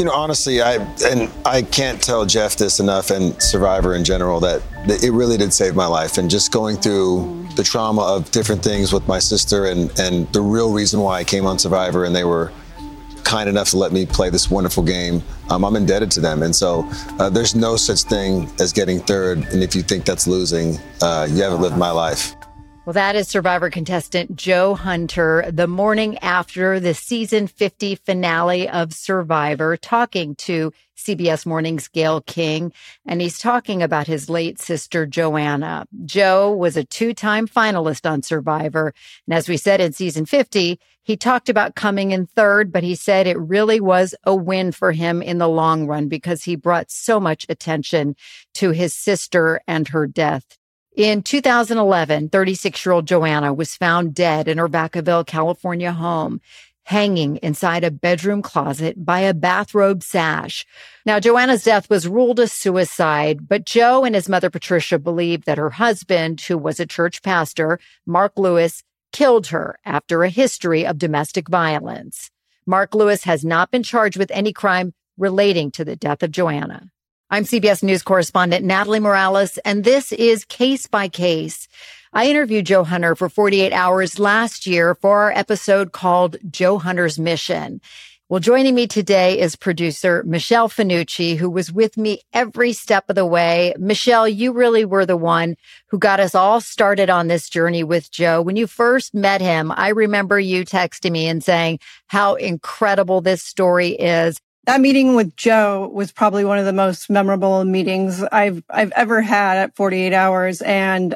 Honestly, I can't tell Jeff this enough, and Survivor in general, that it really did save my life. And just going through the trauma of different things with my sister and the real reason why I came on Survivor, and they were kind enough to let me play this wonderful game, I'm indebted to them. And so there's no such thing as getting third. And if you think that's losing, you haven't lived my life. Well, that is Survivor contestant Joe Hunter, the morning after the season 50 finale of Survivor, talking to CBS Morning's Gayle King. And he's talking about his late sister, Joanna. Joe was a 2-time finalist on Survivor. And as we said in season 50, he talked about coming in third, but he said it really was a win for him in the long run because he brought so much attention to his sister and her death. In 2011, 36-year-old Joanna was found dead in her Vacaville, California home, hanging inside a bedroom closet by a bathrobe sash. Now, Joanna's death was ruled a suicide, but Joe and his mother, Patricia, believed that her husband, who was a church pastor, Mark Lewis, killed her after a history of domestic violence. Mark Lewis has not been charged with any crime relating to the death of Joanna. I'm CBS News correspondent Natalie Morales, and this is Case by Case. I interviewed Joe Hunter for 48 hours last year for our episode called Joe Hunter's Mission. Well, joining me today is producer Michelle Fanucci, who was with me every step of the way. Michelle, you really were the one who got us all started on this journey with Joe. When you first met him, I remember you texting me and saying how incredible this story is. That meeting with Joe was probably one of the most memorable meetings I've ever had at 48 Hours. And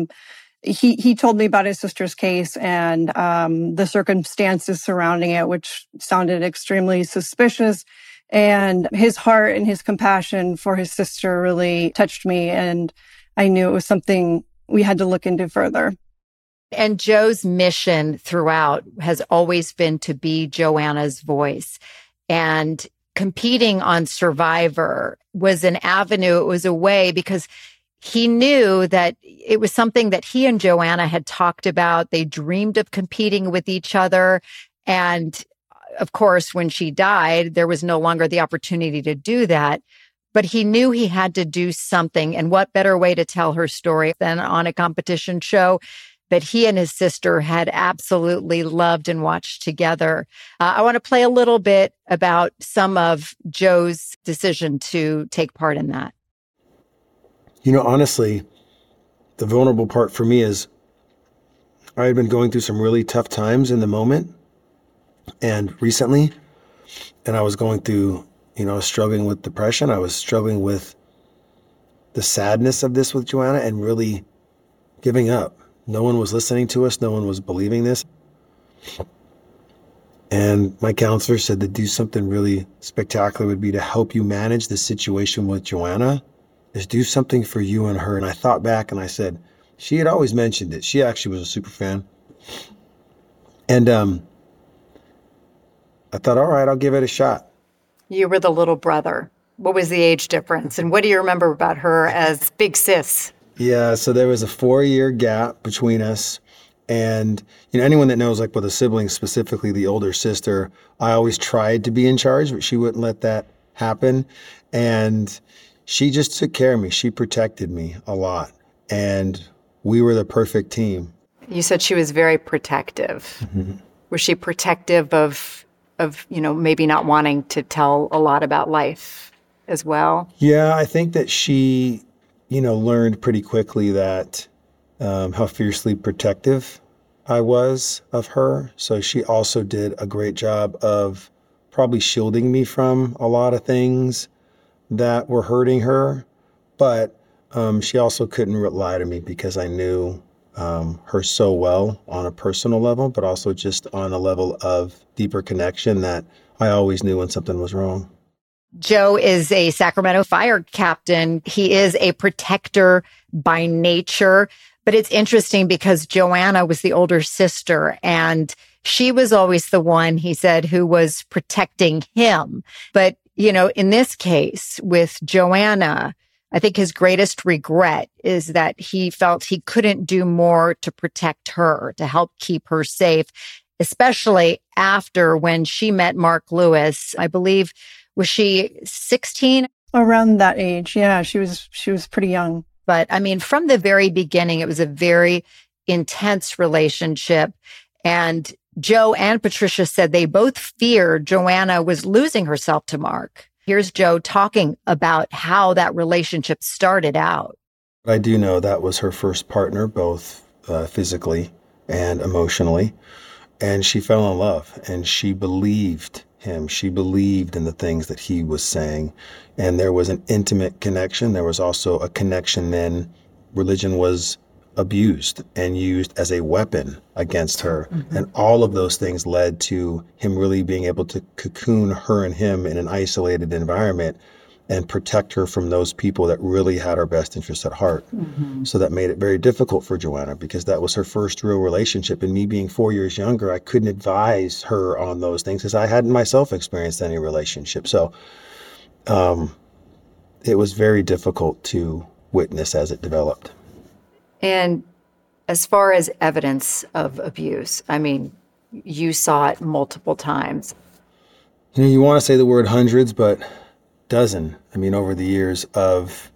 he told me about his sister's case and the circumstances surrounding it, which sounded extremely suspicious. And his heart and his compassion for his sister really touched me. And I knew it was something we had to look into further. And Joe's mission throughout has always been to be Joanna's voice. And competing on Survivor was an avenue. It was a way because he knew that it was something that he and Joanna had talked about. They dreamed of competing with each other. And of course, when she died, there was no longer the opportunity to do that. But he knew he had to do something. And what better way to tell her story than on a competition show that he and his sister had absolutely loved and watched together. I want to play a little bit about some of Joe's decision to take part in that. Honestly, the vulnerable part for me is I had been going through some really tough times in the moment and recently, and I was going through, I was struggling with depression. I was struggling with the sadness of this with Joanna and really giving up. No one was listening to us. No one was believing this. And my counselor said to do something really spectacular would be to help you manage the situation with Joanna, is do something for you and her. And I thought back and I said, she had always mentioned it. She actually was a super fan. And I thought, all right, I'll give it a shot. You were the little brother. What was the age difference? And what do you remember about her as big sis? Yeah, so there was a 4-year gap between us. And, anyone that knows, like with a sibling, specifically the older sister, I always tried to be in charge, but she wouldn't let that happen. And she just took care of me. She protected me a lot. And we were the perfect team. You said she was very protective. Mm-hmm. Was she protective of maybe not wanting to tell a lot about life as well? Yeah, I think that she learned pretty quickly that how fiercely protective I was of her. So she also did a great job of probably shielding me from a lot of things that were hurting her. But she also couldn't lie to me because I knew her so well on a personal level, but also just on a level of deeper connection that I always knew when something was wrong. Joe is a Sacramento Fire captain. He is a protector by nature. But it's interesting because Joanna was the older sister and she was always the one, he said, who was protecting him. But, in this case with Joanna, I think his greatest regret is that he felt he couldn't do more to protect her, to help keep her safe, especially after when she met Mark Lewis. I believe Was she 16? Around that age. Yeah, she was pretty young. But I mean, from the very beginning, it was a very intense relationship. And Joe and Patricia said they both feared Joanna was losing herself to Mark. Here's Joe talking about how that relationship started out. I do know that was her first partner, both physically and emotionally. And she fell in love and she believed him. She believed in the things that he was saying. And there was an intimate connection. There was also a connection then. Religion was abused and used as a weapon against her. Mm-hmm. And all of those things led to him really being able to cocoon her and him in an isolated environment and protect her from those people that really had her best interests at heart. Mm-hmm. So that made it very difficult for Joanna because that was her first real relationship. And me being 4 years younger, I couldn't advise her on those things because I hadn't myself experienced any relationship. So it was very difficult to witness as it developed. And as far as evidence of abuse, I mean, you saw it multiple times. You want to say the word hundreds, but dozen. I mean, over the years of,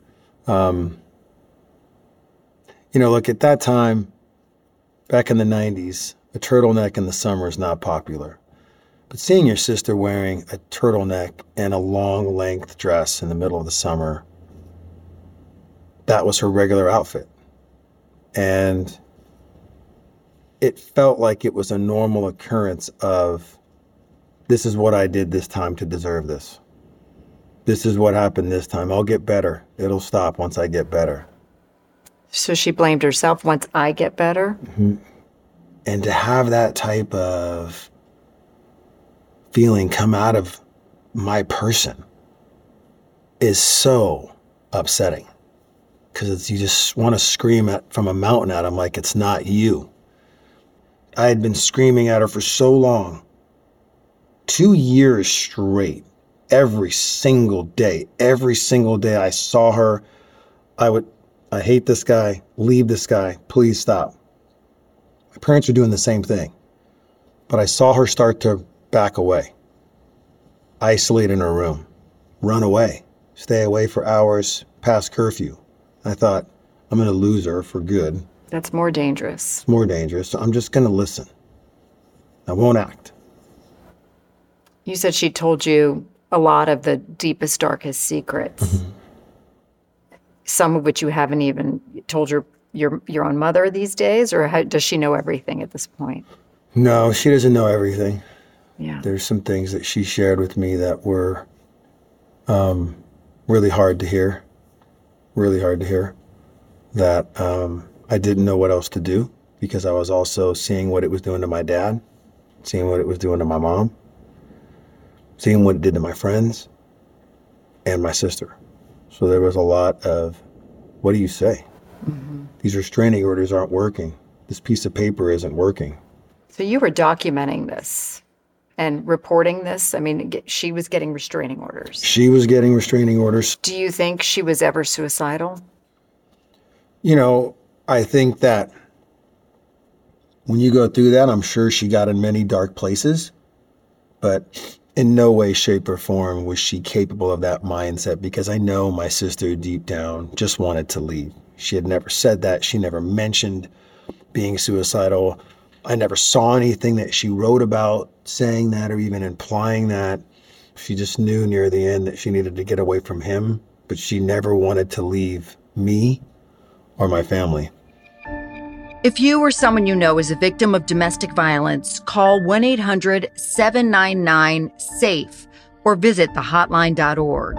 look, at that time, back in the 90s, a turtleneck in the summer is not popular. But seeing your sister wearing a turtleneck and a long length dress in the middle of the summer, that was her regular outfit. And it felt like it was a normal occurrence of, this is what I did this time to deserve this. This is what happened this time. I'll get better. It'll stop once I get better. So she blamed herself, once I get better? Mm-hmm. And to have that type of feeling come out of my person is so upsetting. Because you just want to scream from a mountain at him like it's not you. I had been screaming at her for so long. 2 years straight. Every single day I saw her, I hate this guy, leave this guy, please stop. My parents were doing the same thing, but I saw her start to back away, isolate in her room, run away, stay away for hours past curfew. I thought, I'm going to lose her for good. That's more dangerous. It's more dangerous, so I'm just going to listen. I won't act. You said she told you a lot of the deepest, darkest secrets, mm-hmm. some of which you haven't even told your own mother these days, or does she know everything at this point? No, she doesn't know everything. Yeah. There's some things that she shared with me that were really hard to hear, that I didn't know what else to do because I was also seeing what it was doing to my dad, seeing what it was doing to my mom, seeing what it did to my friends and my sister. So there was a lot of, what do you say? Mm-hmm. These restraining orders aren't working. This piece of paper isn't working. So you were documenting this and reporting this? I mean, she was getting restraining orders. She was getting restraining orders. Do you think she was ever suicidal? I think that when you go through that, I'm sure she got in many dark places, but in no way, shape, or form was she capable of that mindset because I know my sister deep down just wanted to leave. She had never said that. She never mentioned being suicidal. I never saw anything that she wrote about saying that or even implying that. She just knew near the end that she needed to get away from him, but she never wanted to leave me or my family. If you or someone you know is a victim of domestic violence, call 1-800-799-SAFE or visit thehotline.org.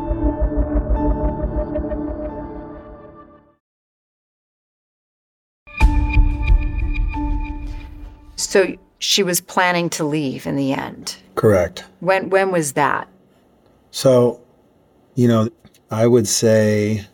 So she was planning to leave in the end. Correct. When was that? So, I would say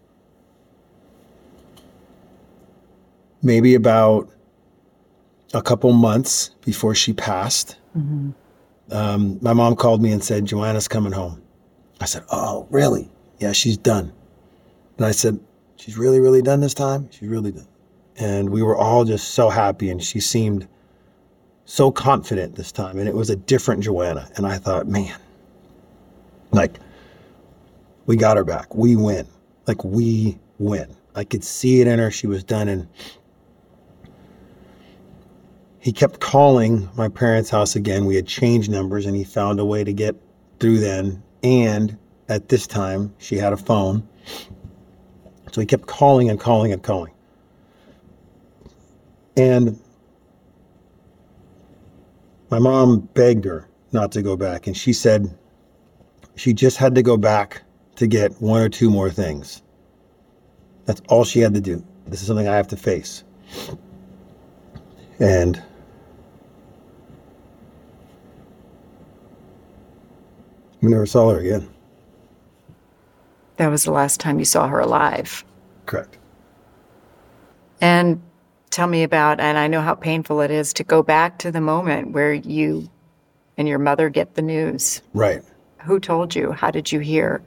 maybe about a couple months before she passed. Mm-hmm. My mom called me and said, Joanna's coming home. I said, oh, really? Yeah, she's done. And I said, she's really, really done this time? She's really done. And we were all just so happy, and she seemed so confident this time. And it was a different Joanna. And I thought, man, Like, we got her back. We win. Like, we win. I could see it in her. She was done. And he kept calling my parents' house again. We had changed numbers, and he found a way to get through then. And at this time, she had a phone. So he kept calling and calling and calling. And my mom begged her not to go back. And she said she just had to go back to get one or two more things. That's all she had to do. This is something I have to face. And we never saw her again. That was the last time you saw her alive. Correct. And tell me about, and I know how painful it is to go back to the moment where you and your mother get the news. Right. Who told you? How did you hear?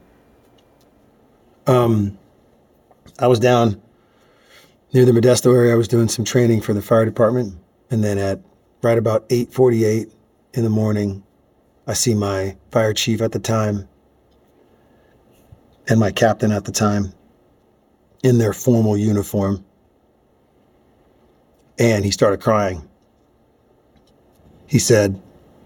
I was down near the Modesto area. I was doing some training for the fire department. And then at right about 8:48 in the morning, I see my fire chief at the time and my captain at the time in their formal uniform. And he started crying. He said,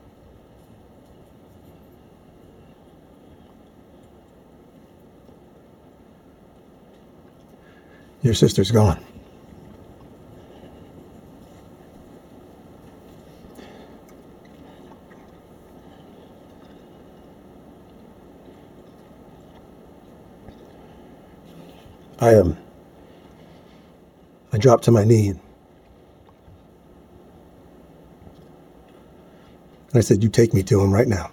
"Your sister's gone." I dropped to my knee. And I said, "You take me to him right now."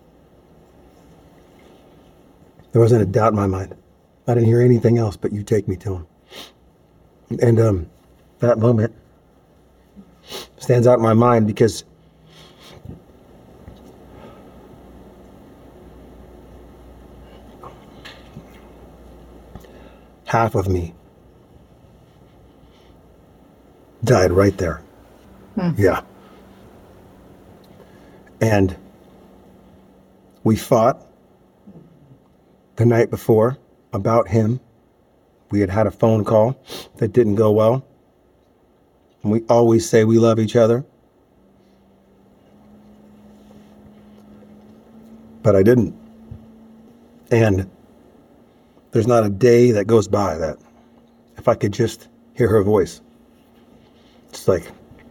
There wasn't a doubt in my mind. I didn't hear anything else but "you take me to him." And that moment stands out in my mind because half of me died right there. Yeah. And we fought the night before about him. We had had a phone call that didn't go well. And we always say we love each other. But I didn't. And there's not a day that goes by that if I could just hear her voice, it's like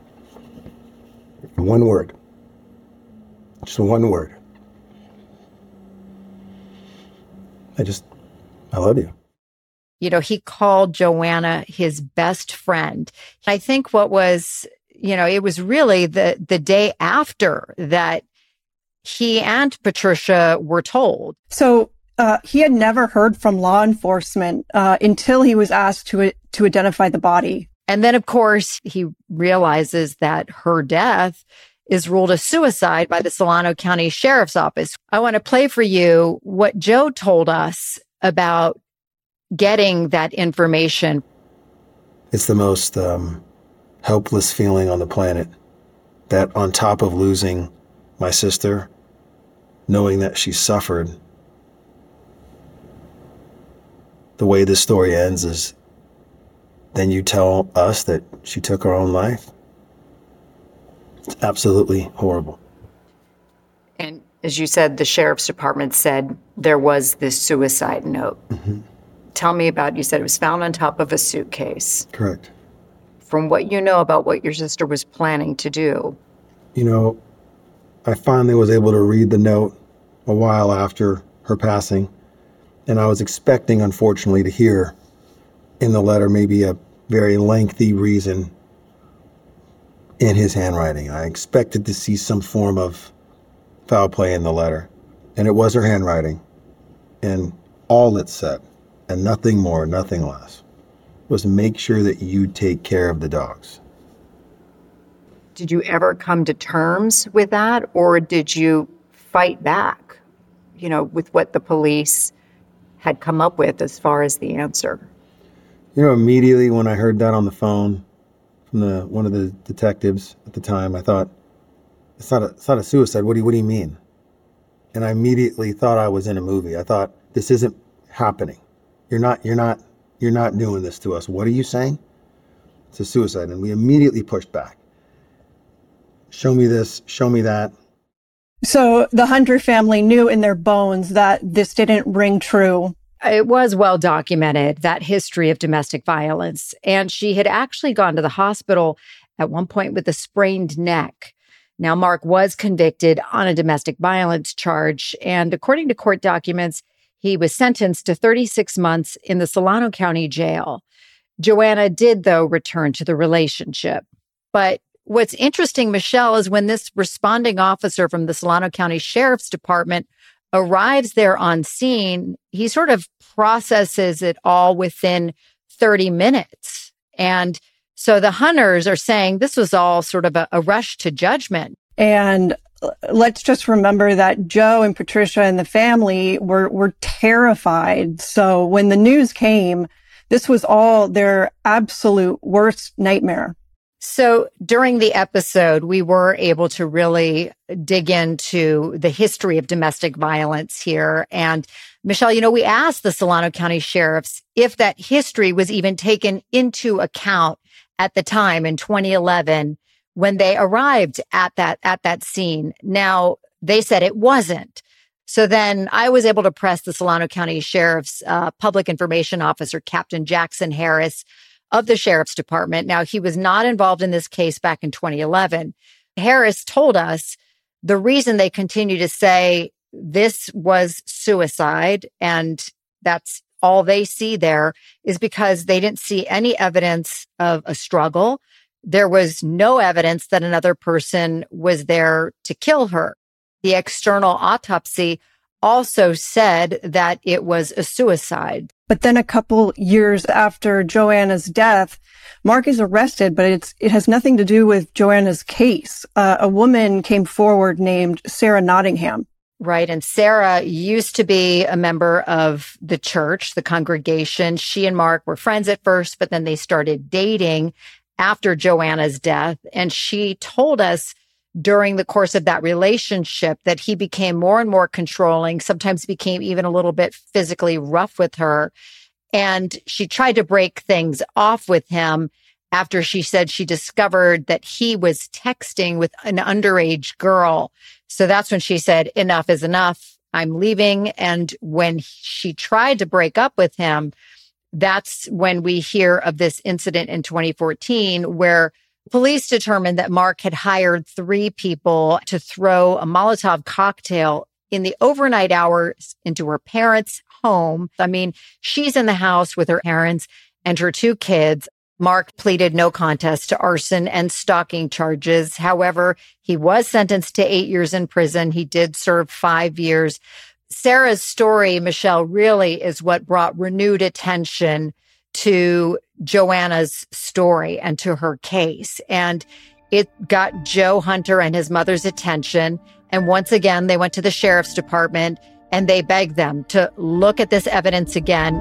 one word. Just one word. I love you. You know, he called Joanna his best friend. I think what was, it was really the day after that he and Patricia were told. So he had never heard from law enforcement until he was asked to identify the body. And then, of course, he realizes that her death is ruled a suicide by the Solano County Sheriff's Office. I want to play for you what Joe told us about getting that information. It's the most helpless feeling on the planet, that on top of losing my sister, knowing that she suffered, the way this story ends is then you tell us that she took her own life. It's absolutely horrible. And as you said, the sheriff's department said there was this suicide note. Mm-hmm. Tell me about, you said it was found on top of a suitcase. Correct. From what you know about what your sister was planning to do. I finally was able to read the note a while after her passing. And I was expecting, unfortunately, to hear in the letter maybe a very lengthy reason in his handwriting. I expected to see some form of foul play in the letter. And it was her handwriting. And all it said, and nothing more, nothing less, was make sure that you take care of the dogs. Did you ever come to terms with that, or did you fight back, with what the police had come up with as far as the answer? Immediately when I heard that on the phone from one of the detectives at the time, I thought, it's not a suicide. What do you mean? And I immediately thought I was in a movie. I thought, this isn't happening. You're not doing this to us. What are you saying? It's a suicide. And we immediately pushed back. Show me this, show me that. So the Hunter family knew in their bones that this didn't ring true. It was well documented, that history of domestic violence. And she had actually gone to the hospital at one point with a sprained neck. Now, Mark was convicted on a domestic violence charge. And according to court documents, he was sentenced to 36 months in the Solano County Jail. Joanna did, though, return to the relationship. But what's interesting, Michelle, is when this responding officer from the Solano County Sheriff's Department arrives there on scene, he sort of processes it all within 30 minutes. And so the Hunters are saying this was all sort of a rush to judgment. And let's just remember that Joe and Patricia and the family were terrified. So when the news came, this was all their absolute worst nightmare. So during the episode, we were able to really dig into the history of domestic violence here. And Michelle, we asked the Solano County sheriffs if that history was even taken into account at the time in 2011 when they arrived at that scene. Now, they said it wasn't. So then I was able to press the Solano County Sheriff's Public Information Officer, Captain Jackson Harris, of the Sheriff's Department. Now, he was not involved in this case back in 2011. Harris told us the reason they continue to say this was suicide and that's all they see there is because they didn't see any evidence of a struggle. There was no evidence that another person was there to kill her. The external autopsy also said that it was a suicide. But then a couple years after Joanna's death, Mark is arrested, but it has nothing to do with Joanna's case. A woman came forward named Sarah Nottingham. Right. And Sarah used to be a member of the church, the congregation. She and Mark were friends at first, but then they started dating after Joanna's death. And she told us during the course of that relationship that he became more and more controlling, sometimes became even a little bit physically rough with her. And she tried to break things off with him after she said she discovered that he was texting with an underage girl. So that's when she said, enough is enough. I'm leaving. And when she tried to break up with him, that's when we hear of this incident in 2014 where police determined that Mark had hired 3 people to throw a Molotov cocktail in the overnight hours into her parents' home. I mean, she's in the house with her parents and her 2 kids. Mark pleaded no contest to arson and stalking charges. However, he was sentenced to 8 years in prison. He did serve 5 years. Sarah's story, Michelle, really is what brought renewed attention to Joanna's story and to her case. And it got Joe Hunter and his mother's attention. And once again, they went to the sheriff's department and they begged them to look at this evidence again.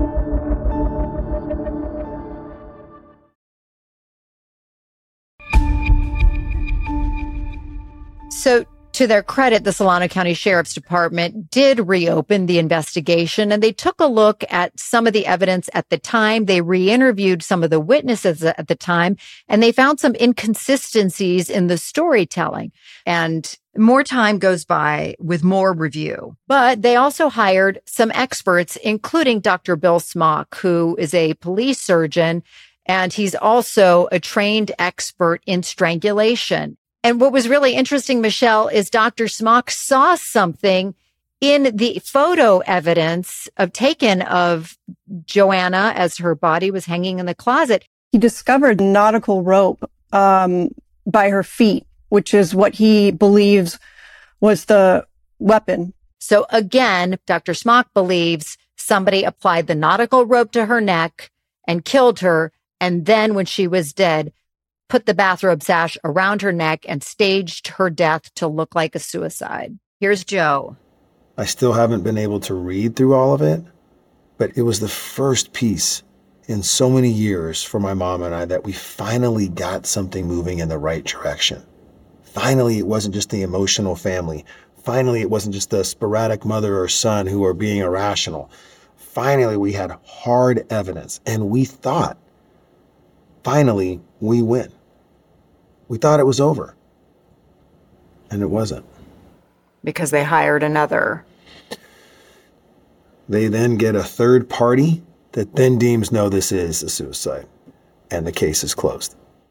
So to their credit, the Solano County Sheriff's Department did reopen the investigation and they took a look at some of the evidence at the time. They re-interviewed some of the witnesses at the time and they found some inconsistencies in the storytelling. And more time goes by with more review. But they also hired some experts, including Dr. Bill Smock, who is a police surgeon, and he's also a trained expert in strangulation. And what was really interesting, Michelle, is Dr. Smock saw something in the photo evidence taken of Joanna as her body was hanging in the closet. He discovered nautical rope by her feet, which is what he believes was the weapon. So again, Dr. Smock believes somebody applied the nautical rope to her neck and killed her. And then when she was dead, put the bathrobe sash around her neck and staged her death to look like a suicide. Here's Joe. I still haven't been able to read through all of it, but it was the first piece in so many years for my mom and I that we finally got something moving in the right direction. Finally, it wasn't just the emotional family. Finally, it wasn't just the sporadic mother or son who were being irrational. Finally, we had hard evidence, and we thought, finally, we win. We thought it was over, and it wasn't. Because they hired another. They then get a third party that then deems, no, this is a suicide, and the case is closed.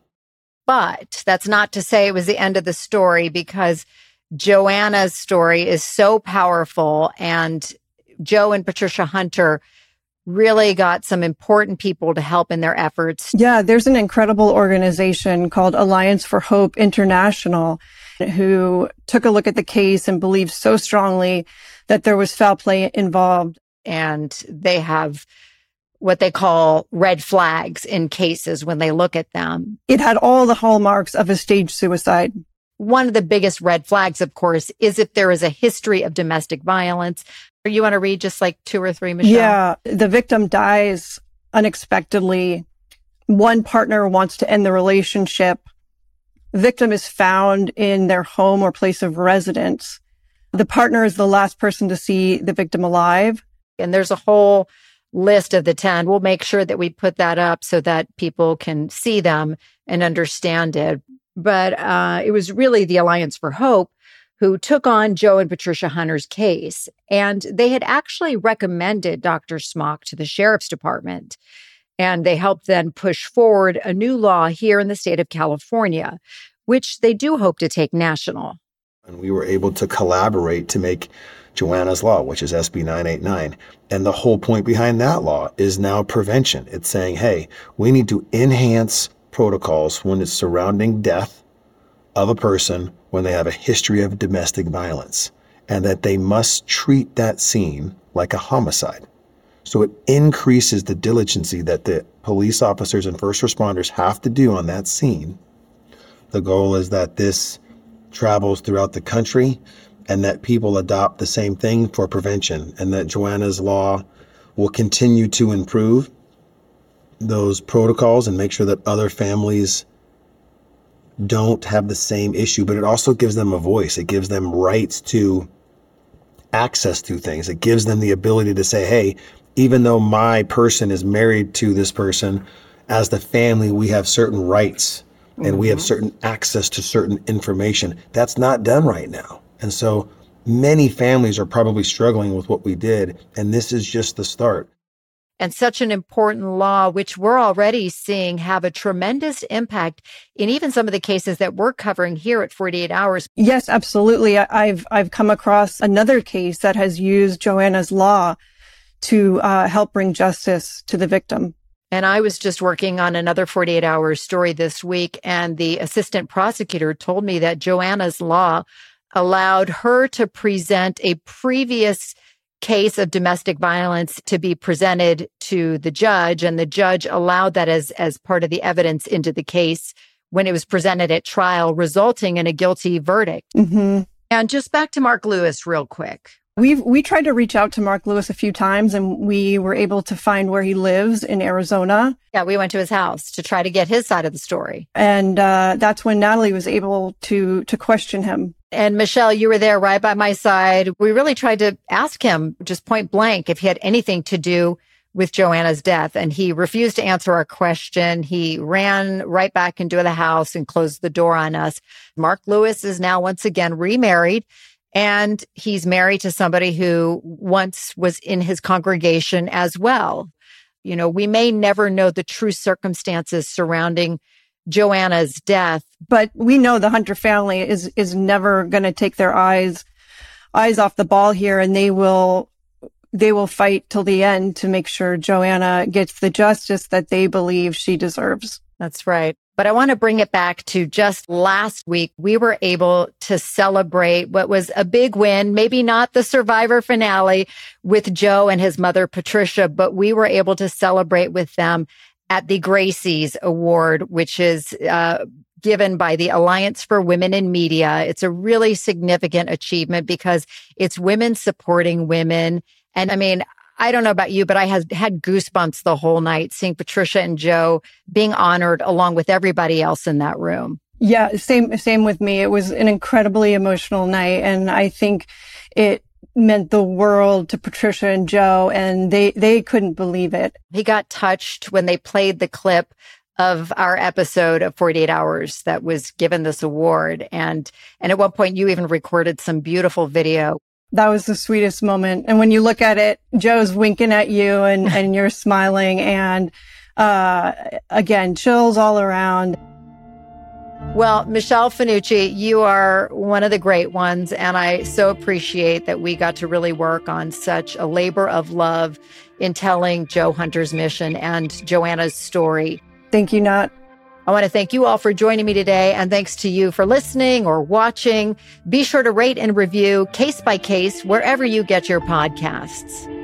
But that's not to say it was the end of the story, because Joanna's story is so powerful, and Joe and Patricia Hunter really got some important people to help in their efforts. Yeah, there's an incredible organization called Alliance for Hope International who took a look at the case and believed so strongly that there was foul play involved. And they have what they call red flags in cases when they look at them. It had all the hallmarks of a staged suicide. One of the biggest red flags, of course, is if there is a history of domestic violence. You want to read just like 2 or 3, Michelle? Yeah. The victim dies unexpectedly. One partner wants to end the relationship. The victim is found in their home or place of residence. The partner is the last person to see the victim alive. And there's a whole list of the 10. We'll make sure that we put that up so that people can see them and understand it. But it was really the Alliance for Hope who took on Joe and Patricia Hunter's case. And they had actually recommended Dr. Smock to the sheriff's department. And they helped then push forward a new law here in the state of California, which they do hope to take national. And we were able to collaborate to make Joanna's Law, which is SB 989. And the whole point behind that law is now prevention. It's saying, hey, we need to enhance protocols when it's surrounding death of a person when they have a history of domestic violence, and that they must treat that scene like a homicide. So it increases the diligency that the police officers and first responders have to do on that scene. The goal is that this travels throughout the country and that people adopt the same thing for prevention, and that Joanna's Law will continue to improve those protocols and make sure that other families don't have the same issue. But it also gives them a voice. It gives them rights to access to things. It gives them the ability to say, hey, even though my person is married to this person, as the family, we have certain rights and we have certain access to certain information. That's not done right now. And so many families are probably struggling with what we did, and this is just the start. And such an important law, which we're already seeing have a tremendous impact in even some of the cases that we're covering here at 48 Hours. Yes, absolutely. I've come across another case that has used Joanna's Law to help bring justice to the victim. And I was just working on another 48 Hours story this week, and the assistant prosecutor told me that Joanna's Law allowed her to present a previous case of domestic violence to be presented to the judge, and the judge allowed that as part of the evidence into the case when it was presented at trial, resulting in a guilty verdict. Mm-hmm. And just back to Mark Lewis real quick. We tried to reach out to Mark Lewis a few times, and we were able to find where he lives in Arizona. Yeah, we went to his house to try to get his side of the story. And that's when Natalie was able to question him. And Michelle, you were there right by my side. We really tried to ask him just point blank if he had anything to do with Joanna's death. And he refused to answer our question. He ran right back into the house and closed the door on us. Mark Lewis is now once again remarried. And he's married to somebody who once was in his congregation as well. You know, we may never know the true circumstances surrounding Joanna's death, but we know the Hunter family is never going to take their eyes off the ball here, and they will fight till the end to make sure Joanna gets the justice that they believe she deserves. That's right. But I want to bring it back to just last week. We were able to celebrate what was a big win, maybe not the Survivor finale with Joe and his mother, Patricia, but we were able to celebrate with them at the Gracies Award, which is given by the Alliance for Women in Media. It's a really significant achievement because it's women supporting women. And I mean, I don't know about you, but I had goosebumps the whole night seeing Patricia and Joe being honored along with everybody else in that room. Yeah, same with me. It was an incredibly emotional night, and I think it meant the world to Patricia and Joe, and they couldn't believe it. He got touched when they played the clip of our episode of 48 Hours that was given this award. And at one point, you even recorded some beautiful video. That was the sweetest moment. And when you look at it, Joe's winking at you and you're smiling. And again, chills all around. Well, Michelle Fanucci, you are one of the great ones. And I so appreciate that we got to really work on such a labor of love in telling Joe Hunter's mission and Joanna's story. Thank you, Nat. I want to thank you all for joining me today, and thanks to you for listening or watching. Be sure to rate and review Case by Case wherever you get your podcasts.